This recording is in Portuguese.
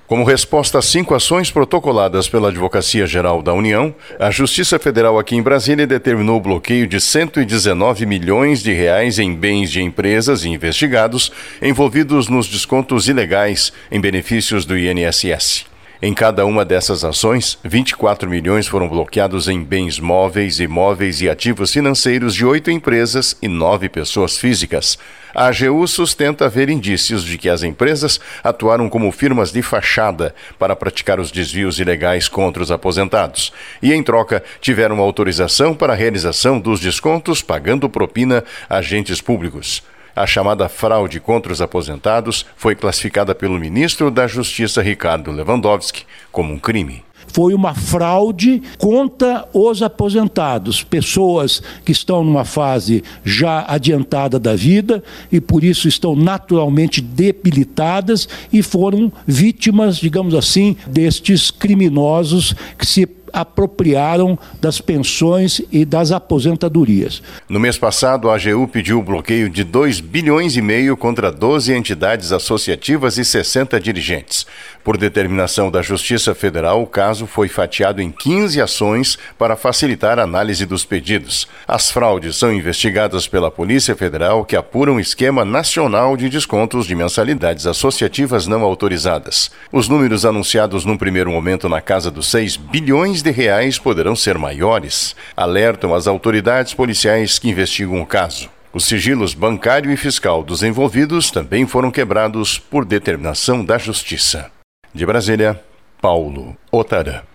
Como resposta a 5 ações protocoladas pela Advocacia Geral da União, a Justiça Federal aqui em Brasília determinou o bloqueio de 119 milhões de reais em bens de empresas e investigados envolvidos nos descontos ilegais em benefícios do INSS. Em cada uma dessas ações, 24 milhões foram bloqueados em bens móveis, imóveis e ativos financeiros de 8 empresas e 9 pessoas físicas. A AGU sustenta haver indícios de que as empresas atuaram como firmas de fachada para praticar os desvios ilegais contra os aposentados e, em troca, tiveram autorização para a realização dos descontos pagando propina a agentes públicos. A chamada fraude contra os aposentados foi classificada pelo ministro da Justiça, Ricardo Lewandowski, como um crime. Foi uma fraude contra os aposentados, pessoas que estão numa fase já adiantada da vida e por isso estão naturalmente debilitadas e foram vítimas, digamos assim, destes criminosos que se apropriaram das pensões e das aposentadorias. No mês passado, a AGU pediu o bloqueio de 2,5 bilhões contra 12 entidades associativas e 60 dirigentes. Por determinação da Justiça Federal, o caso foi fatiado em 15 ações para facilitar a análise dos pedidos. As fraudes são investigadas pela Polícia Federal, que apura um esquema nacional de descontos de mensalidades associativas não autorizadas. Os números anunciados num primeiro momento na casa dos 6 bilhões de reais poderão ser maiores, alertam as autoridades policiais que investigam o caso. Os sigilos bancário e fiscal dos envolvidos também foram quebrados por determinação da Justiça. De Brasília, Paulo Otarã.